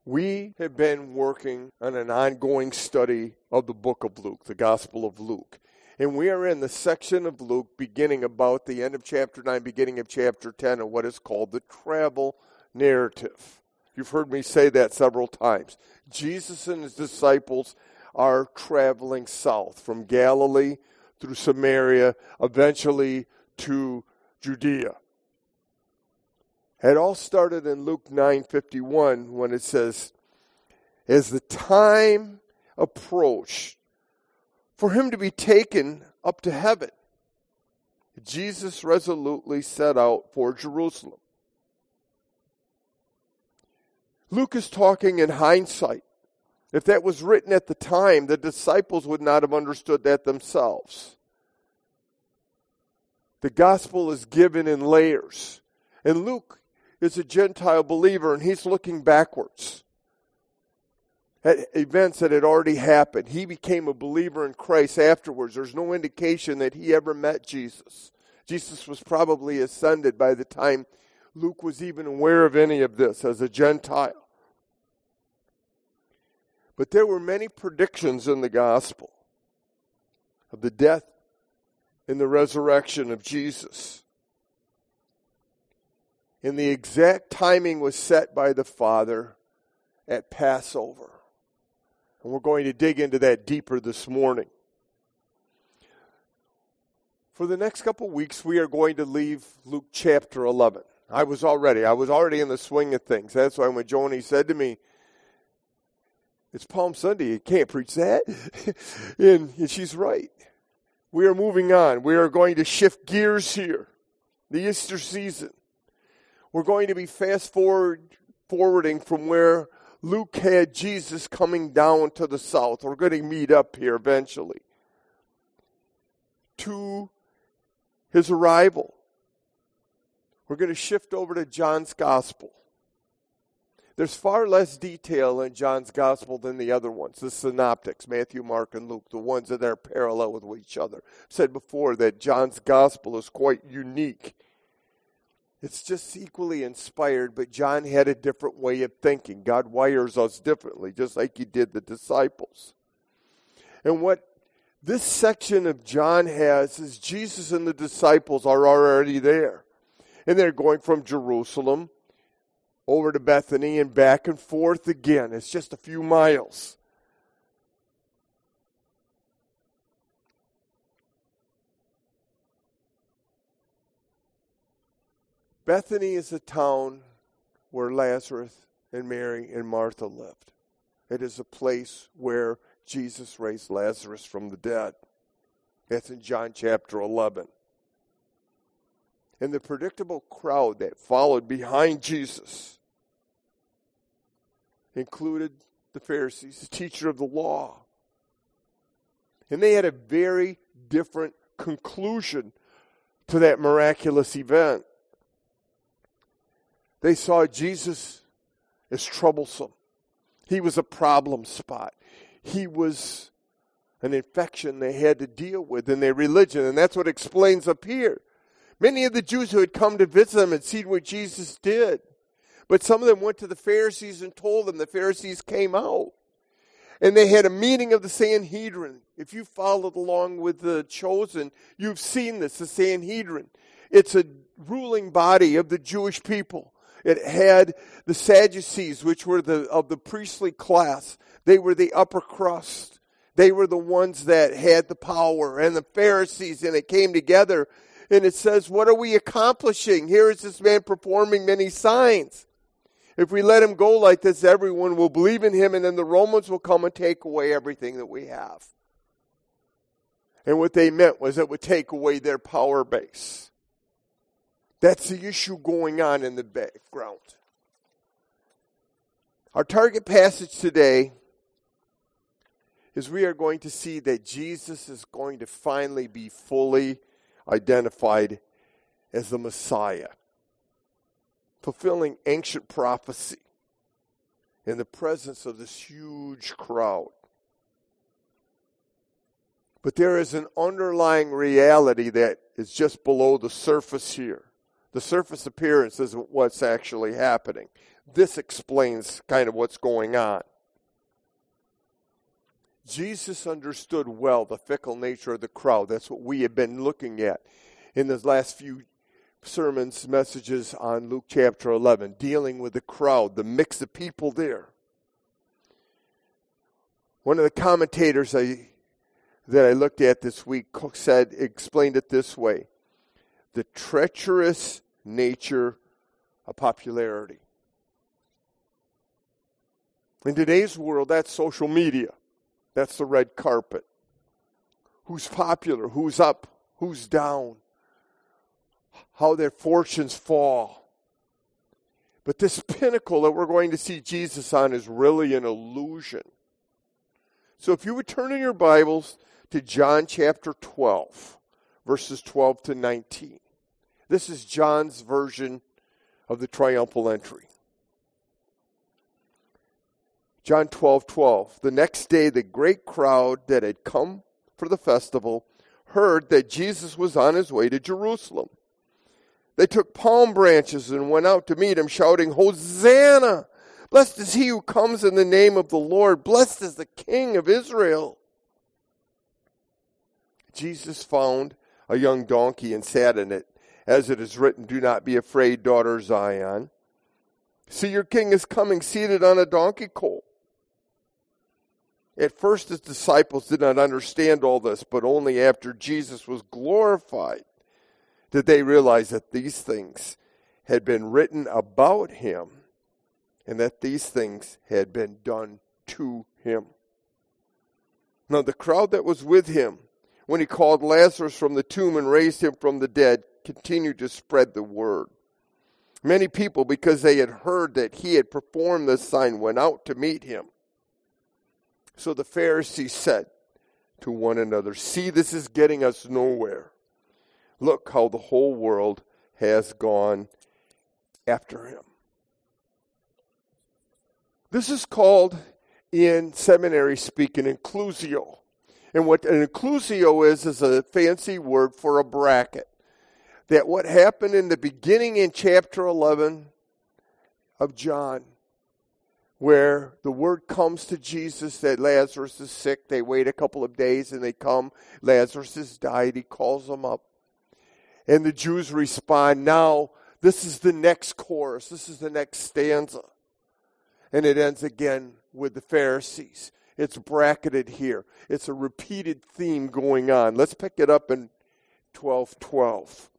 We have been working on an ongoing study of the book of Luke, the Gospel of Luke. And we are in the section of Luke beginning about the end of chapter 9, beginning of chapter 10, of what is called the travel narrative. You've heard me say that several times. Jesus and his disciples are traveling south from Galilee through Samaria, eventually to Judea. It all started in Luke 9:51 when it says, as the time approached for him to be taken up to heaven, Jesus resolutely set out for Jerusalem. Luke is talking in hindsight. If that was written at the time, the disciples would not have understood that themselves. The gospel is given in layers. And Luke is a Gentile believer, and he's looking backwards at events that had already happened. He became a believer in Christ afterwards. There's no indication that he ever met Jesus. Jesus was probably ascended by the time Luke was even aware of any of this as a Gentile. But there were many predictions in the gospel of the death and the resurrection of Jesus. And the exact timing was set by the Father at Passover. And we're going to dig into that deeper this morning. For the next couple of weeks, we are going to leave Luke chapter 11. I was already in the swing of things. That's why when Joni said to me, it's Palm Sunday, you can't preach that. and she's right. We are moving on. We are going to shift gears here. The Easter season. We're going to be forwarding from where Luke had Jesus coming down to the south. We're going to meet up here eventually. To his arrival. We're going to shift over to John's Gospel. There's far less detail in John's Gospel than the other ones, the synoptics, Matthew, Mark, and Luke, the ones that are parallel with each other. I've said before that John's Gospel is quite unique. It's just equally inspired, but John had a different way of thinking. God wires us differently, just like he did the disciples. And what this section of John has is Jesus and the disciples are already there. And they're going from Jerusalem over to Bethany and back and forth again. It's just a few miles. Bethany is a town where Lazarus and Mary and Martha lived. It is a place where Jesus raised Lazarus from the dead. That's in John chapter 11. And the predictable crowd that followed behind Jesus included the Pharisees, the teacher of the law. And they had a very different conclusion to that miraculous event. They saw Jesus as troublesome. He was a problem spot. He was an infection they had to deal with in their religion, and that's what explains up here. Many of the Jews who had come to visit them had seen what Jesus did. But some of them went to the Pharisees and told them. The Pharisees came out. And they had a meeting of the Sanhedrin. If you followed along with the Chosen, you've seen this, the Sanhedrin. It's a ruling body of the Jewish people. It had the Sadducees, which were of the priestly class. They were the upper crust. They were the ones that had the power. And the Pharisees, and it came together. And it says, what are we accomplishing? Here is this man performing many signs. If we let him go like this, everyone will believe in him, and then the Romans will come and take away everything that we have. And what they meant was it would take away their power base. That's the issue going on in the background. Our target passage today is we are going to see that Jesus is going to finally be fully identified as the Messiah, fulfilling ancient prophecy in the presence of this huge crowd. But there is an underlying reality that is just below the surface here. The surface appearance isn't what's actually happening. this explains kind of what's going on. Jesus understood well the fickle nature of the crowd. That's what we have been looking at in the last few sermons, messages on Luke chapter 11, dealing with the crowd, the mix of people there. One of the commentators that I looked at this week explained it this way: the treacherous nature of popularity. In today's world, that's social media. That's the red carpet. Who's popular, who's up, who's down, how their fortunes fall. But this pinnacle that we're going to see Jesus on is really an illusion. So if you would turn in your Bibles to John chapter 12, verses 12 to 19. This is John's version of the triumphal entry. John 12:12. The next day, the great crowd that had come for the festival heard that Jesus was on his way to Jerusalem. They took palm branches and went out to meet him, shouting, "Hosanna! Blessed is he who comes in the name of the Lord. Blessed is the King of Israel." Jesus found a young donkey and sat in it, as it is written, "Do not be afraid, daughter Zion. See, your king is coming, seated on a donkey colt." At first, his disciples did not understand all this, but only after Jesus was glorified did they realize that these things had been written about him and that these things had been done to him. Now, the crowd that was with him when he called Lazarus from the tomb and raised him from the dead continued to spread the word. Many people, because they had heard that he had performed this sign, went out to meet him. So the Pharisees said to one another, "See, this is getting us nowhere. Look how the whole world has gone after him." This is called, in seminary speak, an inclusio. And what an inclusio is a fancy word for a bracket. That what happened in the beginning in chapter 11 of John, where the word comes to Jesus that Lazarus is sick, they wait a couple of days and they come, Lazarus has died, he calls them up. And the Jews respond, now this is the next chorus, this is the next stanza. And it ends again with the Pharisees. It's bracketed here. It's a repeated theme going on. Let's pick it up in 12:12.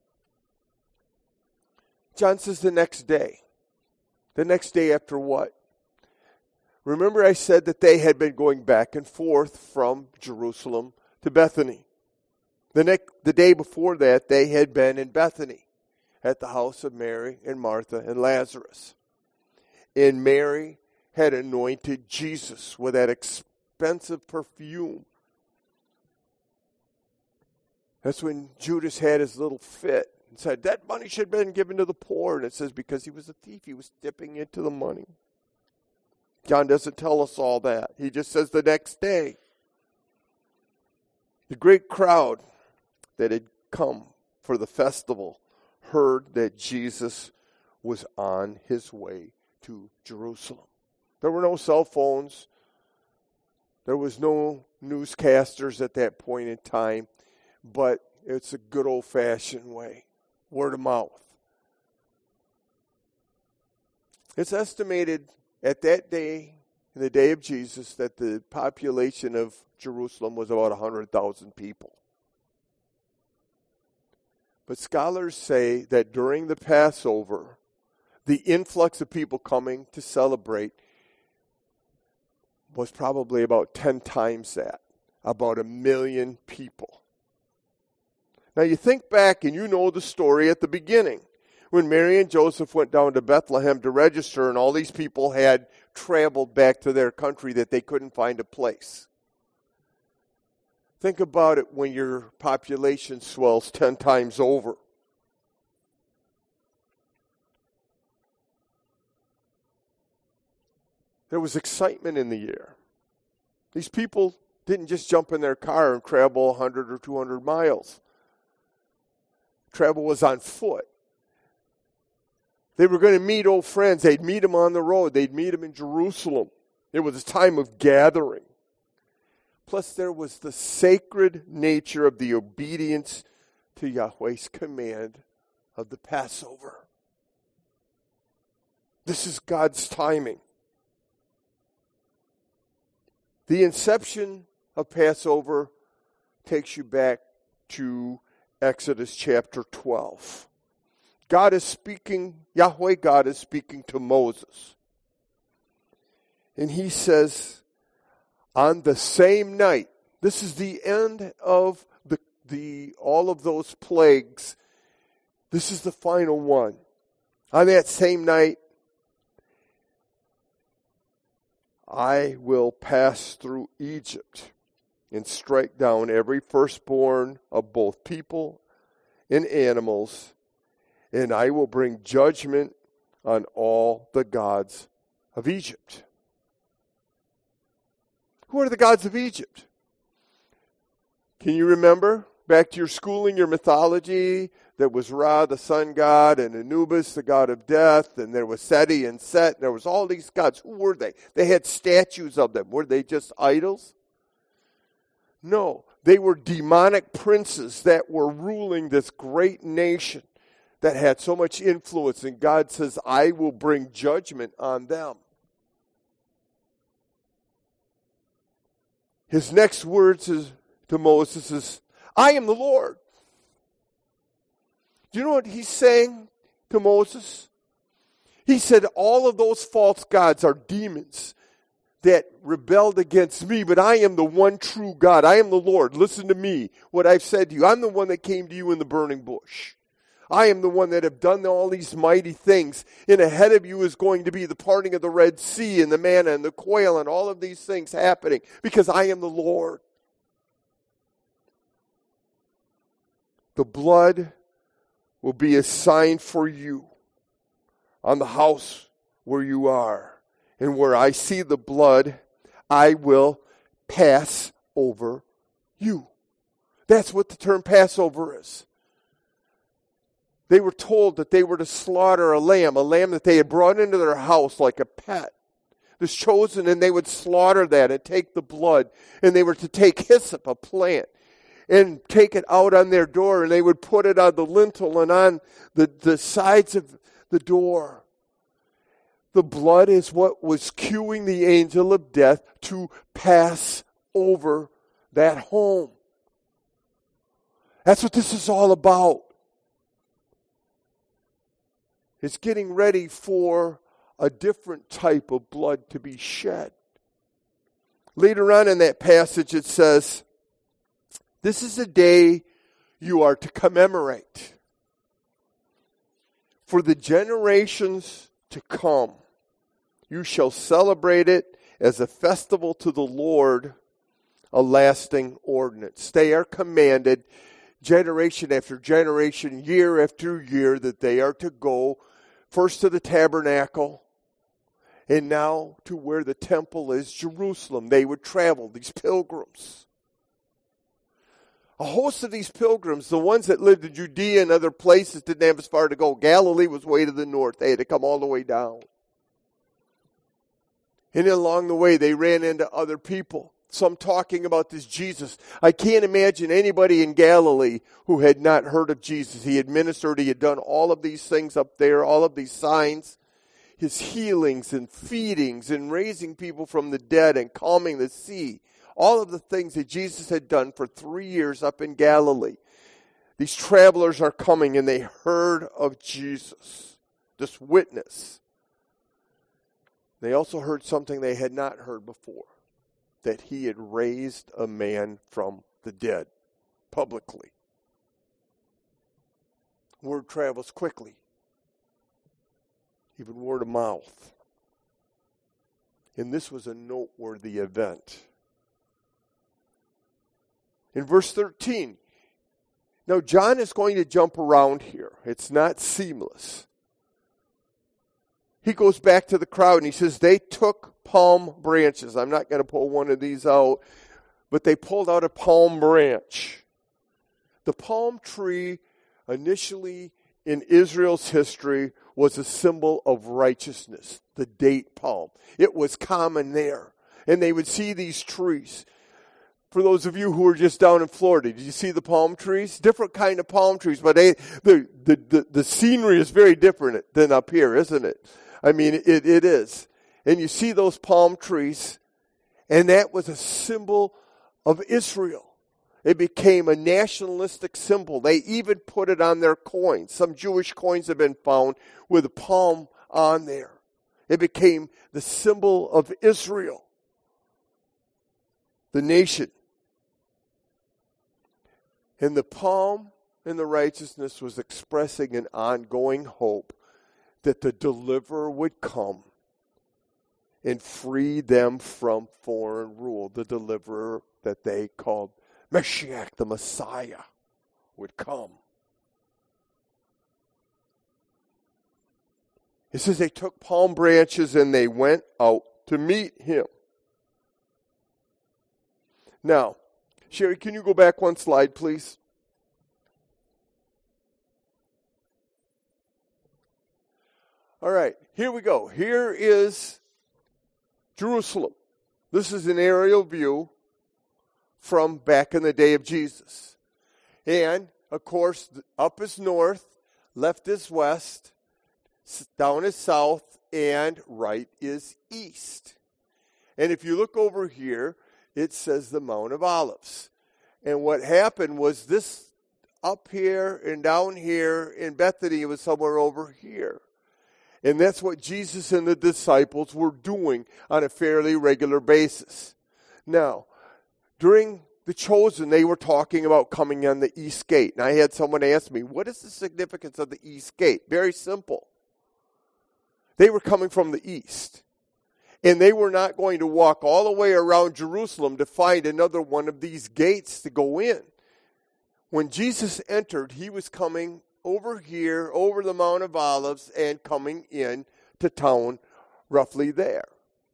John says the next day. The next day after what? Remember I said that they had been going back and forth from Jerusalem to Bethany. The day before that, they had been in Bethany at the house of Mary and Martha and Lazarus. And Mary had anointed Jesus with that expensive perfume. That's when Judas had his little fit and said, that money should have been given to the poor. And it says because he was a thief, he was dipping into the money. John doesn't tell us all that. He just says the next day. The great crowd that had come for the festival heard that Jesus was on his way to Jerusalem. There were no cell phones. There was no newscasters at that point in time, but it's a good old-fashioned way, word of mouth. It's estimated at that day, in the day of Jesus, that the population of Jerusalem was about 100,000 people. But scholars say that during the Passover, the influx of people coming to celebrate was probably about 10 times that, about 1 million people. Now you think back and you know the story at the beginning, when Mary and Joseph went down to Bethlehem to register and all these people had traveled back to their country that they couldn't find a place. Think about it when your population swells 10 times over. There was excitement in the air. These people didn't just jump in their car and travel 100 or 200 miles. Travel was on foot. They were going to meet old friends. They'd meet them on the road. They'd meet them in Jerusalem. It was a time of gathering. Plus, there was the sacred nature of the obedience to Yahweh's command of the Passover. This is God's timing. The inception of Passover takes you back to Exodus chapter 12. God is speaking, Yahweh God is speaking to Moses. And he says, on the same night, this is the end of all of those plagues. This is the final one. On that same night, I will pass through Egypt and strike down every firstborn of both people and animals, and I will bring judgment on all the gods of Egypt. Who are the gods of Egypt? Can you remember back to your schooling, your mythology? There was Ra, the sun god, and Anubis, the god of death, and there was Seti and Set, and there was all these gods. Who were they? They had statues of them. Were they just idols? No, they were demonic princes that were ruling this great nation that had so much influence, and God says, I will bring judgment on them. His next words to Moses is, I am the Lord. Do you know what he's saying to Moses? He said, all of those false gods are demons that rebelled against me, but I am the one true God. I am the Lord. Listen to me, what I've said to you. I'm the one that came to you in the burning bush. I am the one that have done all these mighty things. And ahead of you is going to be the parting of the Red Sea and the manna and the quail and all of these things happening because I am the Lord. The blood will be a sign for you on the house where you are. And where I see the blood, I will pass over you. That's what the term Passover is. They were told that they were to slaughter a lamb that they had brought into their house like a pet. It was chosen, and they would slaughter that and take the blood. And they were to take hyssop, a plant, and take it out on their door, and they would put it on the lintel and on the sides of the door. The blood is what was cueing the angel of death to pass over that home. That's what this is all about. It's getting ready for a different type of blood to be shed. Later on in that passage it says, this is a day you are to commemorate. For the generations to come, you shall celebrate it as a festival to the Lord, a lasting ordinance. They are commanded generation after generation, year after year, that they are to go first to the tabernacle and now to where the temple is, Jerusalem. They would travel, these pilgrims. A host of these pilgrims, the ones that lived in Judea and other places, didn't have as far to go. Galilee was way to the north. They had to come all the way down. And along the way, they ran into other people. Some talking about this Jesus. I can't imagine anybody in Galilee who had not heard of Jesus. He had ministered. He had done all of these things up there, all of these signs. His healings and feedings and raising people from the dead and calming the sea. All of the things that Jesus had done for 3 years up in Galilee. These travelers are coming and they heard of Jesus. This witness. They also heard something they had not heard before. That he had raised a man from the dead publicly. Word travels quickly. Even word of mouth. And this was a noteworthy event. In verse 13, now John is going to jump around here. It's not seamless. He goes back to the crowd and he says, they took palm branches. I'm not going to pull one of these out, but they pulled out a palm branch. The palm tree initially in Israel's history was a symbol of righteousness, the date palm. It was common there. And they would see these trees. For those of you who were just down in Florida, did you see the palm trees? Different kind of palm trees, but the scenery is very different than up here, isn't it? I mean, it is. And you see those palm trees, and that was a symbol of Israel. It became a nationalistic symbol. They even put it on their coins. Some Jewish coins have been found with a palm on there. It became the symbol of Israel, the nation. And the palm and the righteousness was expressing an ongoing hope that the deliverer would come and free them from foreign rule. The deliverer that they called Mashiach, the Messiah, would come. It says they took palm branches and they went out to meet him. Now, Sherry, can you go back one slide, please? All right, here we go. Here is Jerusalem. This is an aerial view from back in the day of Jesus. And, of course, up is north, left is west, down is south, and right is east. And if you look over here, it says the Mount of Olives. And what happened was this up here and down here in Bethany was somewhere over here. And that's what Jesus and the disciples were doing on a fairly regular basis. Now, during the Chosen, they were talking about coming on the East Gate. And I had someone ask me, what is the significance of the East Gate? Very simple. They were coming from the east. And they were not going to walk all the way around Jerusalem to find another one of these gates to go in. When Jesus entered, he was coming over here, over the Mount of Olives, and coming in to town roughly there.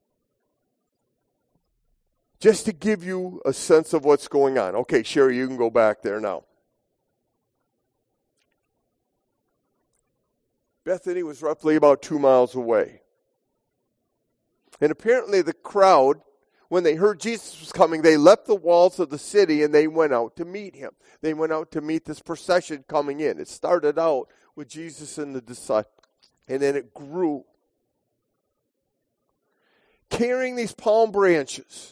Just to give you a sense of what's going on. Okay, Sherry, you can go back there now. Bethany was roughly about 2 miles away. And apparently the crowd, when they heard Jesus was coming, they left the walls of the city and they went out to meet him. They went out to meet this procession coming in. It started out with Jesus and the disciples, and then it grew. Carrying these palm branches.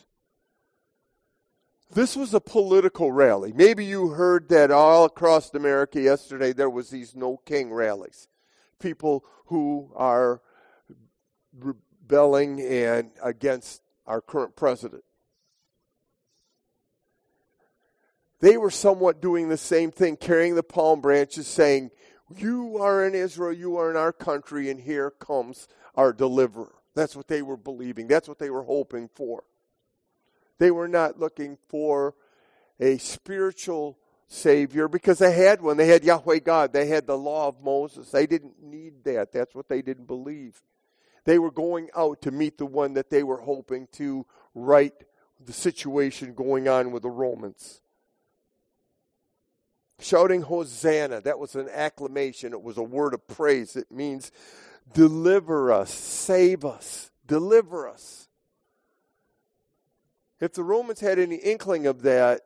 This was a political rally. Maybe you heard that all across America yesterday there was these No King rallies. People who are rebelling and against our current president. They were somewhat doing the same thing, carrying the palm branches, saying, you are in Israel, you are in our country, and here comes our deliverer. That's what they were believing. That's what they were hoping for. They were not looking for a spiritual Savior because they had one. They had Yahweh God. They had the law of Moses. They didn't need that. That's what they didn't believe. They were going out to meet the one that they were hoping to right the situation going on with the Romans. Shouting Hosanna, that was an acclamation. It was a word of praise. It means deliver us, save us, deliver us. If the Romans had any inkling of that,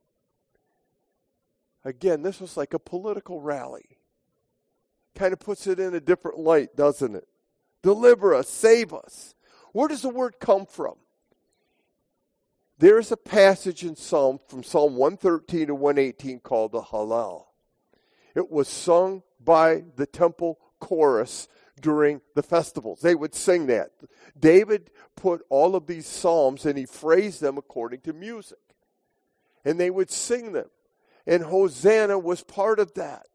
again, this was like a political rally. Kind of puts it in a different light, doesn't it? Deliver us, save us. Where does the word come from? There is a passage in Psalm 113 to 118 called the Hallel. It was sung by the temple chorus during the festivals. They would sing that. David put all of these psalms and he phrased them according to music. And they would sing them. And Hosanna was part of that.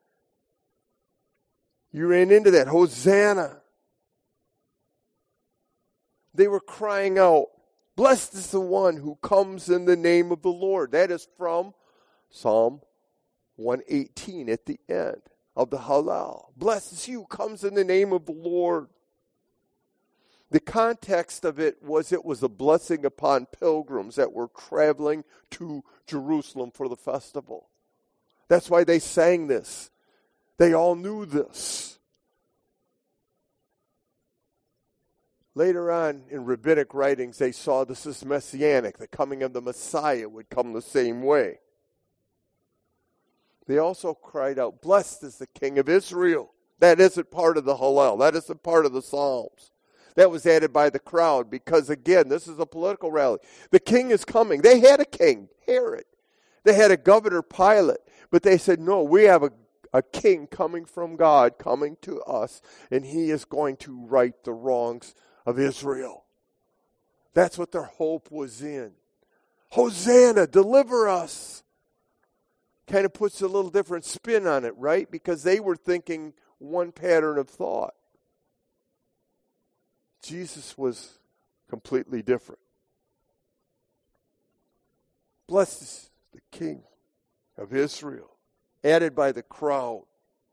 You ran into that. Hosanna. They were crying out, blessed is the one who comes in the name of the Lord. That is from Psalm 118 at the end of the Hallel. Blessed is he who comes in the name of the Lord. The context of it was a blessing upon pilgrims that were traveling to Jerusalem for the festival. That's why they sang this. They all knew this. Later on in rabbinic writings, they saw this as messianic. The coming of the Messiah would come the same way. They also cried out, "Blessed is the King of Israel." That isn't part of the Hallel. That isn't part of the Psalms. That was added by the crowd because, again, this is a political rally. The king is coming. They had a king, Herod. They had a governor, Pilate. But they said, no, we have a king coming from God, coming to us, and he is going to right the wrongs of Israel. That's what their hope was in. Hosanna, deliver us. Kind of puts a little different spin on it, right? Because they were thinking one pattern of thought. Jesus was completely different. Blessed is the King of Israel, added by the crowd.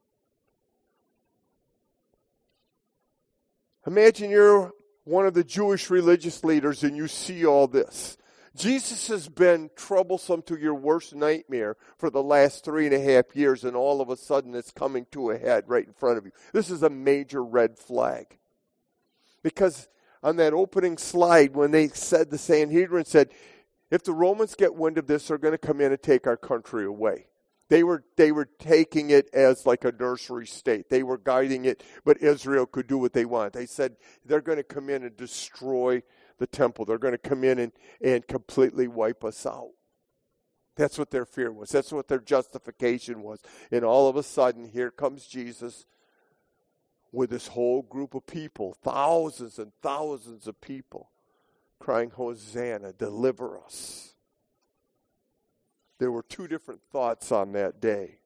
Imagine you're one of the Jewish religious leaders and you see all this. Jesus has been troublesome to your worst nightmare for the last 3.5 years, and all of a sudden it's coming to a head right in front of you. This is a major red flag. Because on that opening slide, when they said, the Sanhedrin said, if the Romans get wind of this, they're going to come in and take our country away. They were taking it as like a nursery state. They were guiding it, but Israel could do what they want. They said they're going to come in and destroy the temple. They're going to come in and completely wipe us out. That's what their fear was. That's what their justification was. And all of a sudden, here comes Jesus with this whole group of people, thousands and thousands of people, crying, Hosanna, deliver us. There were two different thoughts on that day.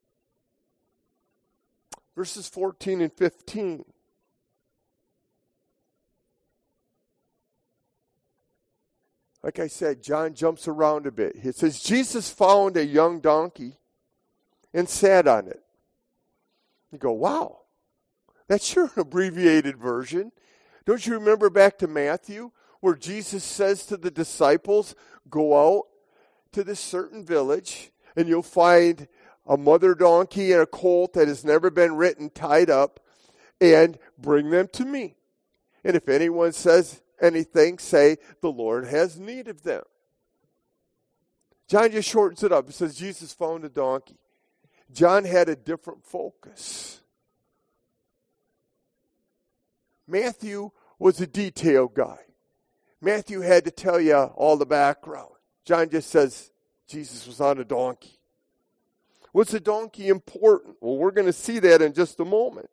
Verses 14 and 15. Like I said, John jumps around a bit. It says, Jesus found a young donkey and sat on it. You go, wow, that's sure an abbreviated version. Don't you remember back to Matthew where Jesus says to the disciples, go out to this certain village and you'll find a mother donkey and a colt that has never been ridden tied up, and bring them to me. And if anyone says anything, say, the Lord has need of them. John just shortens it up. It says Jesus found a donkey. John had a different focus. Matthew was a detail guy. Matthew had to tell you all the background. John just says Jesus was on a donkey. Was the donkey important? Well, we're going to see that in just a moment.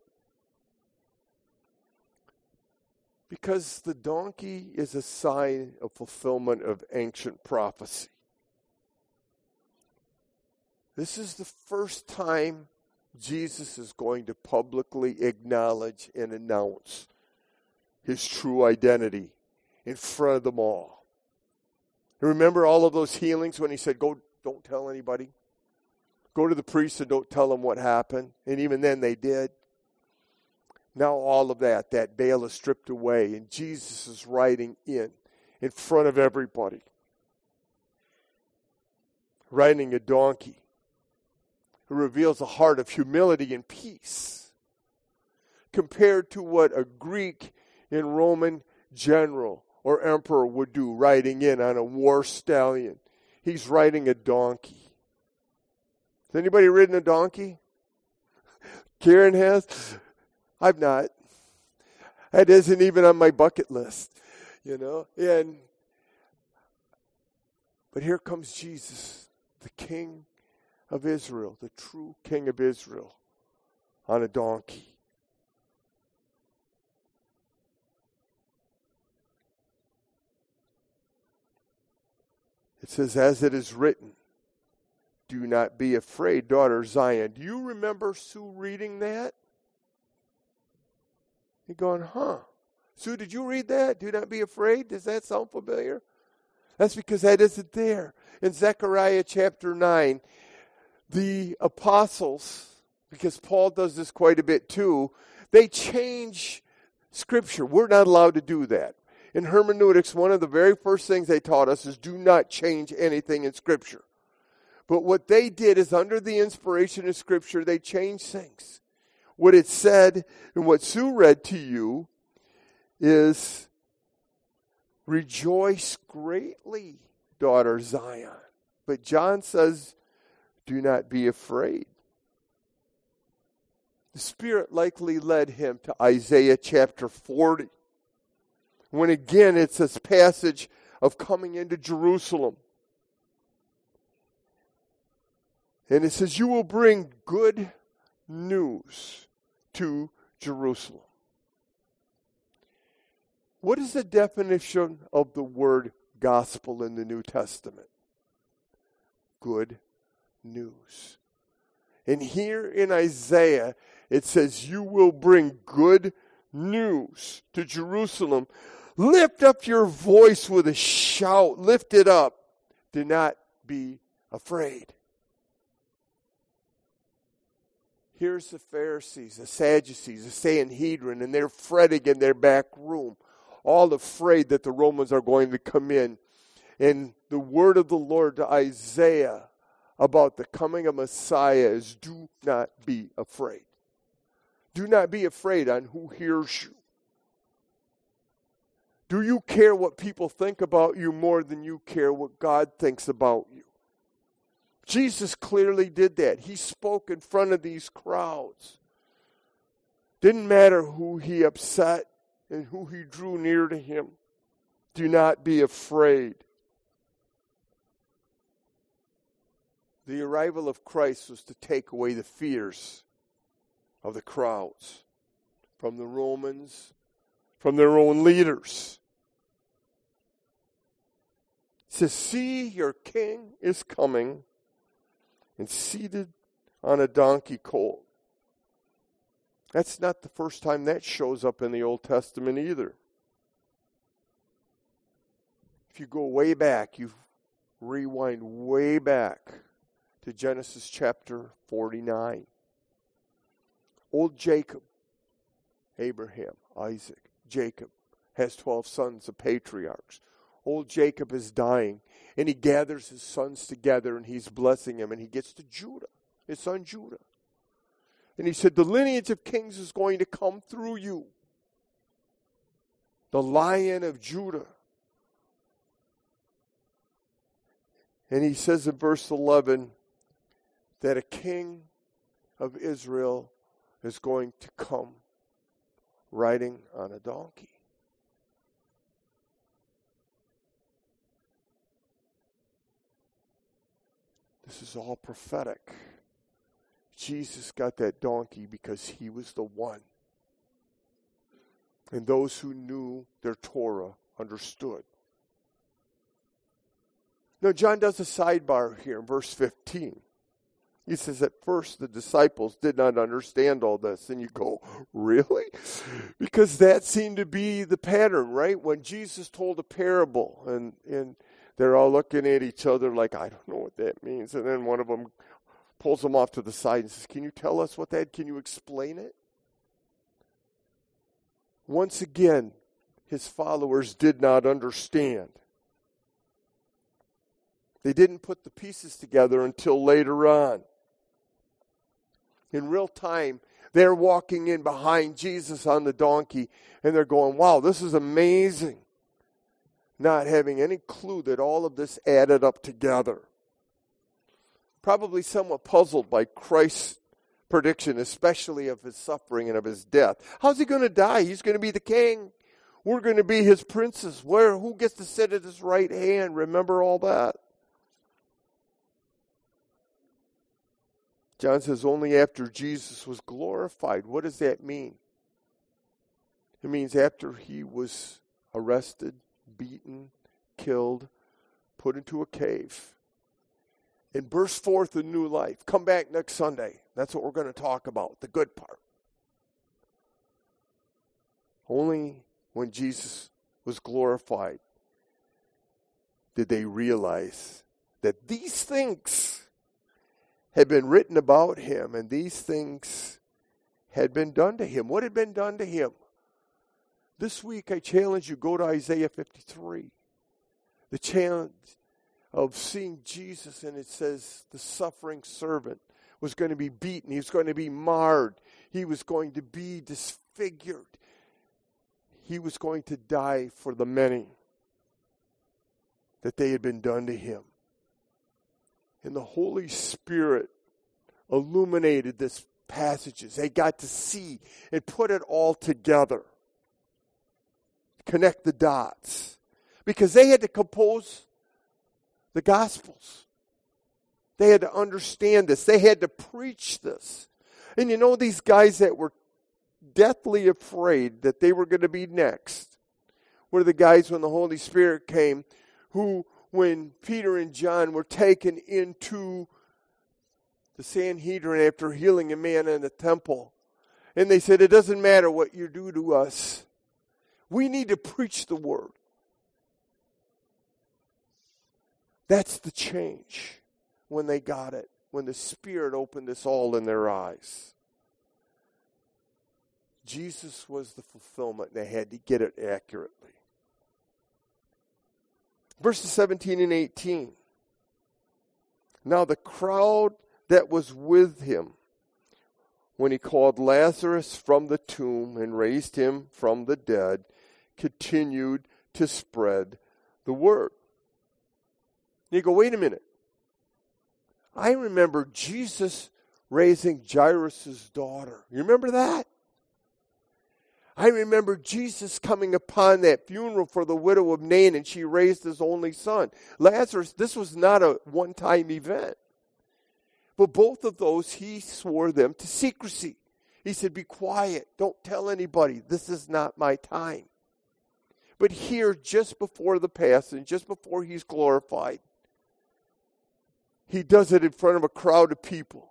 Because the donkey is a sign of fulfillment of ancient prophecy. This is the first time Jesus is going to publicly acknowledge and announce his true identity in front of them all. You remember all of those healings when he said, go, don't tell anybody. Go to the priest and don't tell them what happened. And even then they did. Now all of that veil is stripped away, and Jesus is riding in front of everybody. Riding a donkey who reveals a heart of humility and peace compared to what a Greek and Roman general or emperor would do riding in on a war stallion. He's riding a donkey. Has anybody ridden a donkey? Karen has. I've not. That isn't even on my bucket list, you know. But here comes Jesus, the King of Israel, the true King of Israel, on a donkey. It says, as it is written, do not be afraid, daughter Zion. Do you remember Sue reading that? You're going, Sue, did you read that? Do not be afraid. Does that sound familiar? That's because that isn't there. In Zechariah chapter 9, the apostles, because Paul does this quite a bit too, they change Scripture. We're not allowed to do that. In hermeneutics, one of the very first things they taught us is do not change anything in Scripture. But what they did is, under the inspiration of Scripture, they changed things. What it said, and what Sue read to you, is, rejoice greatly, daughter Zion. But John says, do not be afraid. The Spirit likely led him to Isaiah chapter 40, when again it's this passage of coming into Jerusalem. And it says, you will bring good news to Jerusalem. What is the definition of the word gospel in the New Testament? Good news. And here in Isaiah, it says, you will bring good news to Jerusalem. Lift up your voice with a shout. Lift it up. Do not be afraid. Here's the Pharisees, the Sadducees, the Sanhedrin, and they're fretting in their back room, all afraid that the Romans are going to come in. And the word of the Lord to Isaiah about the coming of Messiah is, do not be afraid. Do not be afraid on who hears you. Do you care what people think about you more than you care what God thinks about you? Jesus clearly did that. He spoke in front of these crowds. Didn't matter who he upset and who he drew near to him. Do not be afraid. The arrival of Christ was to take away the fears of the crowds, from the Romans, from their own leaders. It says, see, your king is coming, and seated on a donkey colt. That's not the first time that shows up in the Old Testament either. If you go way back, you rewind way back to Genesis chapter 49. Old Jacob, Abraham, Isaac, Jacob, has 12 sons, the patriarchs. Old Jacob is dying, and he gathers his sons together, and he's blessing them, and he gets to Judah, his son Judah. And he said, the lineage of kings is going to come through you. The Lion of Judah. And he says in verse 11 that a king of Israel is going to come riding on a donkey. This is all prophetic. Jesus got that donkey because he was the one. And those who knew their Torah understood. Now, John does a sidebar here in verse 15. He says, at first the disciples did not understand all this. And you go, really? Because that seemed to be the pattern, right? When Jesus told a parable, and they're all looking at each other like, I don't know what that means. And then one of them pulls them off to the side and says, can you tell us what that, can you explain it? Once again, his followers did not understand. They didn't put the pieces together until later on. In real time, they're walking in behind Jesus on the donkey, and they're going, wow, this is amazing. Not having any clue that all of this added up together. Probably somewhat puzzled by Christ's prediction, especially of his suffering and of his death. How's he going to die? He's going to be the king. We're going to be his princes. Who gets to sit at his right hand? Remember all that? John says only after Jesus was glorified. What does that mean? It means after he was arrested, beaten, killed, put into a cave, and burst forth a new life. Come back next Sunday. That's what we're going to talk about, the good part. Only when Jesus was glorified did they realize that these things had been written about him, and these things had been done to him. What had been done to him? This week I challenge you, go to Isaiah 53. The challenge of seeing Jesus, and it says the suffering servant was going to be beaten. He was going to be marred. He was going to be disfigured. He was going to die for the many, that they had been done to him. And the Holy Spirit illuminated this passages. They got to see and put it all together. Connect the dots. Because they had to compose the Gospels. They had to understand this. They had to preach this. And you know, these guys that were deathly afraid that they were going to be next were the guys when the Holy Spirit came, who, when Peter and John were taken into the Sanhedrin after healing a man in the temple, and they said, it doesn't matter what you do to us. We need to preach the word. That's the change when they got it, when the Spirit opened this all in their eyes. Jesus was the fulfillment, and they had to get it accurately. Verses 17 and 18. Now the crowd that was with him, when he called Lazarus from the tomb and raised him from the dead, continued to spread the word. You go, wait a minute. I remember Jesus raising Jairus' daughter. You remember that? I remember Jesus coming upon that funeral for the widow of Nain, and she raised his only son. Lazarus, this was not a one-time event. But both of those, he swore them to secrecy. He said, be quiet. Don't tell anybody. This is not my time. But here, just before the passing, just before he's glorified, he does it in front of a crowd of people.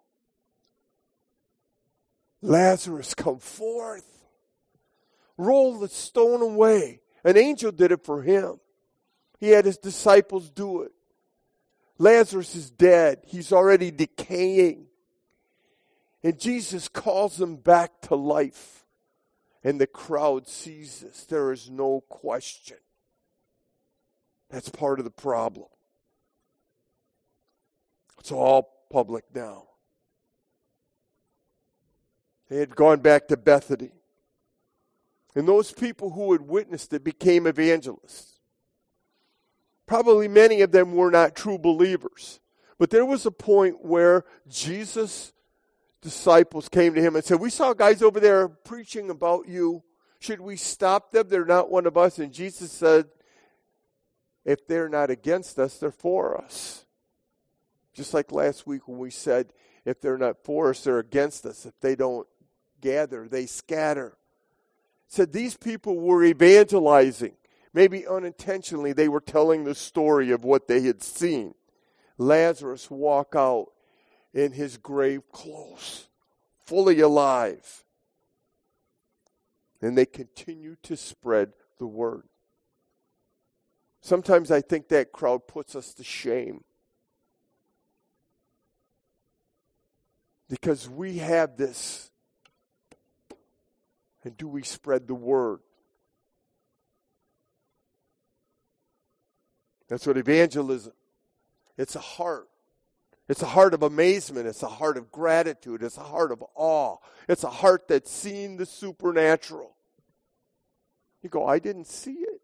Lazarus, come forth. Roll the stone away. An angel did it for him. He had his disciples do it. Lazarus is dead. He's already decaying. And Jesus calls him back to life. And the crowd sees this. There is no question. That's part of the problem. It's all public now. They had gone back to Bethany. And those people who had witnessed it became evangelists. Probably many of them were not true believers. But there was a point where Jesus' disciples came to him and said, we saw guys over there preaching about you. Should we stop them? They're not one of us. And Jesus said, if they're not against us, they're for us. Just like last week when we said, if they're not for us, they're against us. If they don't gather, they scatter. Said these people were evangelizing. Maybe unintentionally, they were telling the story of what they had seen. Lazarus walk out in his grave clothes, fully alive. And they continue to spread the word. Sometimes I think that crowd puts us to shame. Because we have this. And do we spread the word? That's what evangelism. It's a heart. It's a heart of amazement. It's a heart of gratitude. It's a heart of awe. It's a heart that's seen the supernatural. You go, I didn't see it.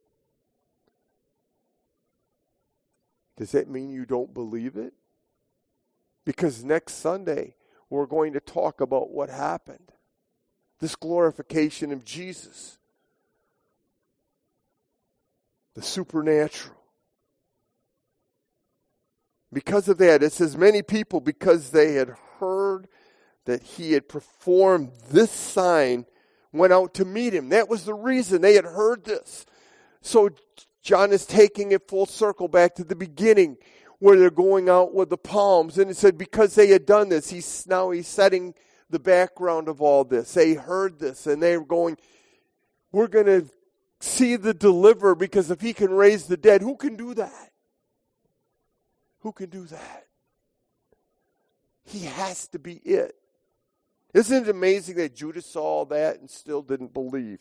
Does that mean you don't believe it? Because next Sunday, we're going to talk about what happened. This glorification of Jesus. The supernatural. Because of that, it says many people, because they had heard that he had performed this sign, went out to meet him. That was the reason. They had heard this. So John is taking it full circle back to the beginning where they're going out with the palms. And it said because they had done this, he's setting the background of all this. They heard this and they were going, we're going to see the deliverer because if he can raise the dead, who can do that? Who can do that? He has to be it. Isn't it amazing that Judas saw all that and still didn't believe?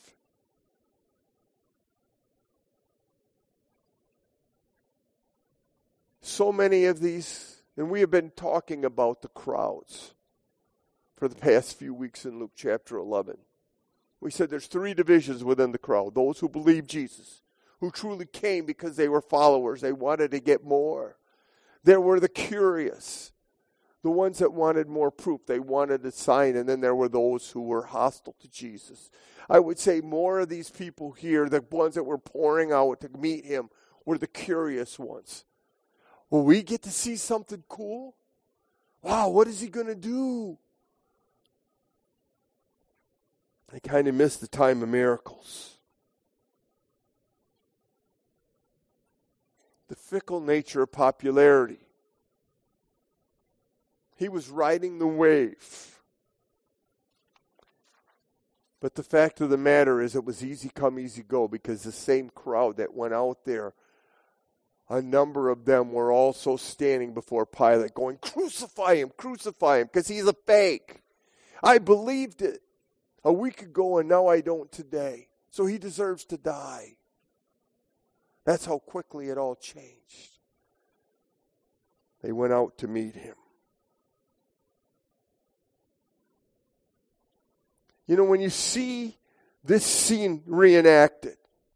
so many of these, and we have been talking about the crowds for the past few weeks in Luke chapter 11. We said there's three divisions within the crowd. Those who believe Jesus, who truly came because they were followers. They wanted to get more. There were the curious, the ones that wanted more proof. They wanted a sign. And then there were those who were hostile to Jesus. I would say more of these people here, the ones that were pouring out to meet him, were the curious ones. Will we get to see something cool? Wow, what is he going to do? I kind of miss the time of miracles. The fickle nature of popularity. He was riding the wave. But the fact of the matter is it was easy come, easy go, because the same crowd that went out there, a number of them were also standing before Pilate going, crucify him, because he's a fake. I believed it a week ago and now I don't today. So he deserves to die. That's how quickly it all changed. They went out to meet him. You know, when you see this scene reenacted,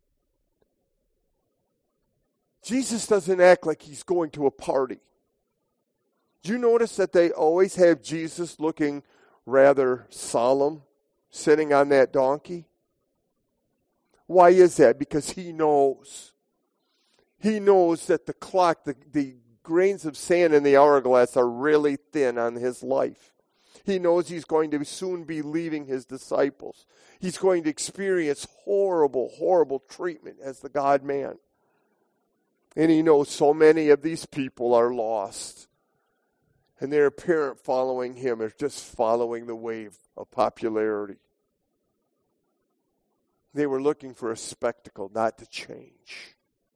Jesus doesn't act like he's going to a party. Do you notice that they always have Jesus looking rather solemn, sitting on that donkey? Why is that? Because he knows. He knows that the clock, the grains of sand in the hourglass are really thin on his life. He knows he's going to soon be leaving his disciples. He's going to experience horrible, horrible treatment as the God-man. And he knows so many of these people are lost. And their apparent following him is just following the wave of popularity. They were looking for a spectacle, not to change.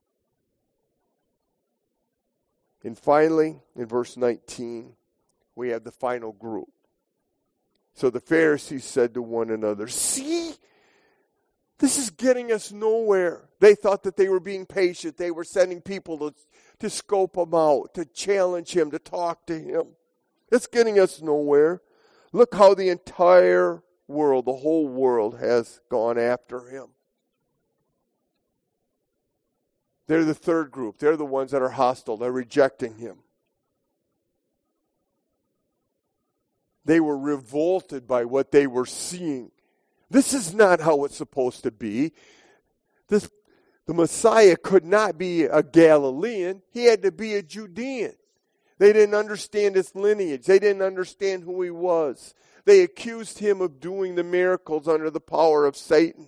And finally, in verse 19, we have the final group. So the Pharisees said to one another, see, this is getting us nowhere. They thought that they were being patient. They were sending people to scope him out, to challenge him, to talk to him. It's getting us nowhere. Look how the entire world, the whole world has gone after him. They're the third group. They're the ones that are hostile. They're rejecting him. They were revolted by what they were seeing. This is not how it's supposed to be. The Messiah could not be a Galilean. He had to be a Judean. They didn't understand his lineage. They didn't understand who he was. They accused him of doing the miracles under the power of Satan.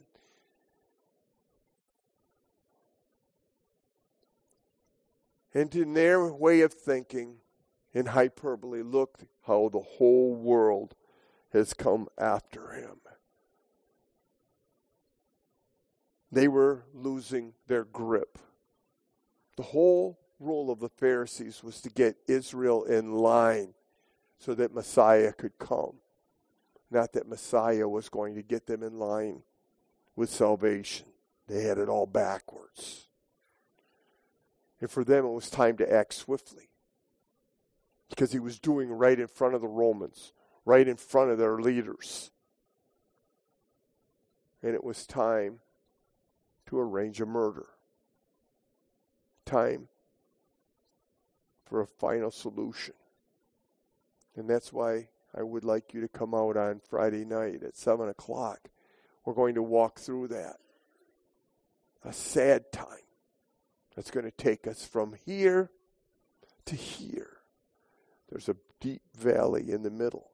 And in their way of thinking, in hyperbole, look how the whole world has come after him. They were losing their grip. The whole role of the Pharisees was to get Israel in line so that Messiah could come. Not that Messiah was going to get them in line with salvation. They had it all backwards. And for them it was time to act swiftly. Because he was doing right in front of the Romans, right in front of their leaders. And it was time to arrange a murder. Time for a final solution. And that's why I would like you to come out on Friday night at 7 o'clock. We're going to walk through that. A sad time that's going to take us from here to here. There's a deep valley in the middle.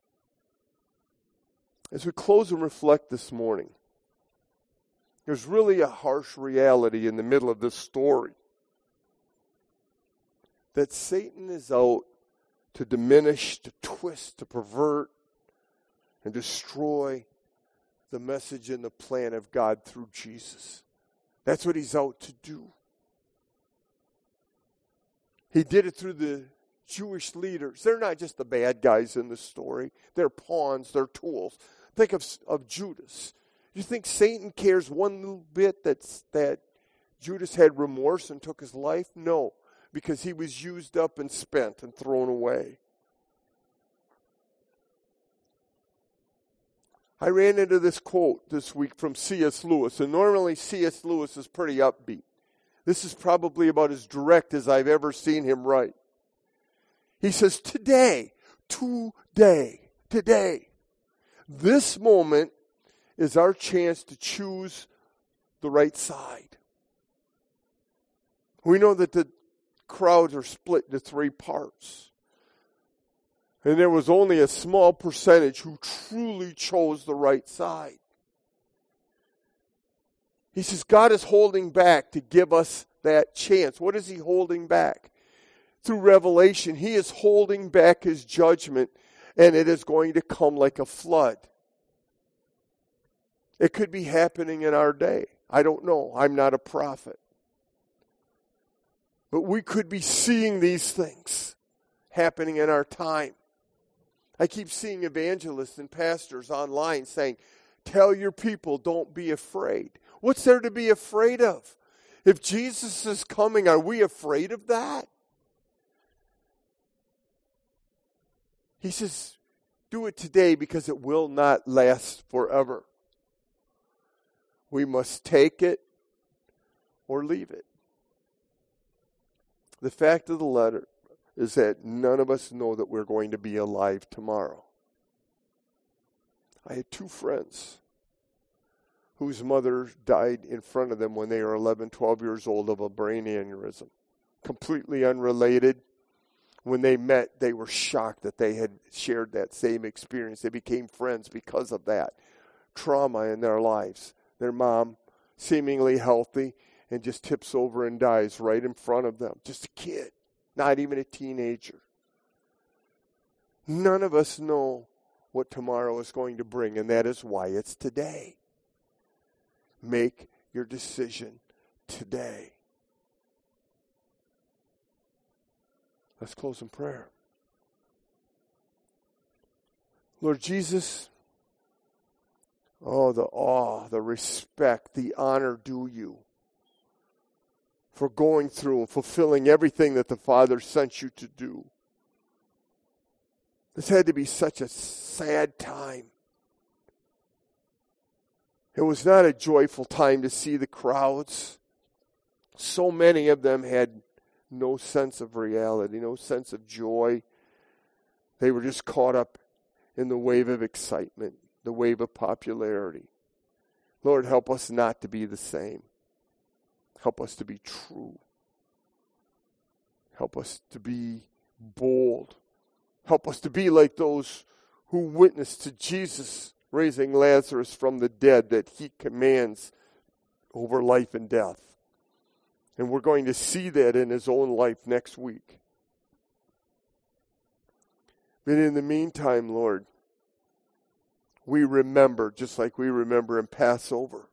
As we close and reflect this morning, there's really a harsh reality in the middle of this story. That Satan is out to diminish, to twist, to pervert, and destroy the message and the plan of God through Jesus. That's what he's out to do. He did it through the Jewish leaders. They're not just the bad guys in the story. They're pawns, they're tools. Think of Judas. You think Satan cares one little bit that Judas had remorse and took his life? No. because he was used up and spent and thrown away. I ran into this quote this week from C.S. Lewis, and normally C.S. Lewis is pretty upbeat. This is probably about as direct as I've ever seen him write. He says, today, this moment is our chance to choose the right side. We know that the crowds are split into three parts. And there was only a small percentage who truly chose the right side. He says God is holding back to give us that chance. What is he holding back? Through Revelation, he is holding back his judgment, and it is going to come like a flood. It could be happening in our day. I don't know. I'm not a prophet. But we could be seeing these things happening in our time. I keep seeing evangelists and pastors online saying, tell your people, don't be afraid. What's there to be afraid of? If Jesus is coming, are we afraid of that? He says, do it today because it will not last forever. We must take it or leave it. The fact of the matter is that none of us know that we're going to be alive tomorrow. I had two friends whose mother died in front of them when they were 11, 12 years old of a brain aneurysm. Completely unrelated. When they met, they were shocked that they had shared that same experience. They became friends because of that trauma in their lives. Their mom, seemingly healthy, and just tips over and dies right in front of them. Just a kid, not even a teenager. None of us know what tomorrow is going to bring, and that is why it's today. Make your decision today. Let's close in prayer. Lord Jesus, oh, the awe, the respect, the honor due you for going through and fulfilling everything that the Father sent you to do. This had to be such a sad time. It was not a joyful time to see the crowds. So many of them had no sense of reality, no sense of joy. They were just caught up in the wave of excitement, the wave of popularity. Lord, help us not to be the same. Help us to be true. Help us to be bold. Help us to be like those who witnessed to Jesus raising Lazarus from the dead, that he commands over life and death. And we're going to see that in his own life next week. But in the meantime, Lord, we remember, just like we remember in Passover,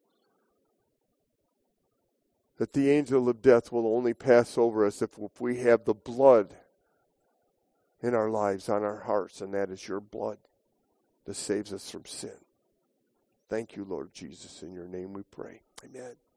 that the angel of death will only pass over us if we have the blood in our lives, on our hearts, and that is your blood that saves us from sin. Thank you, Lord Jesus. In your name we pray. Amen.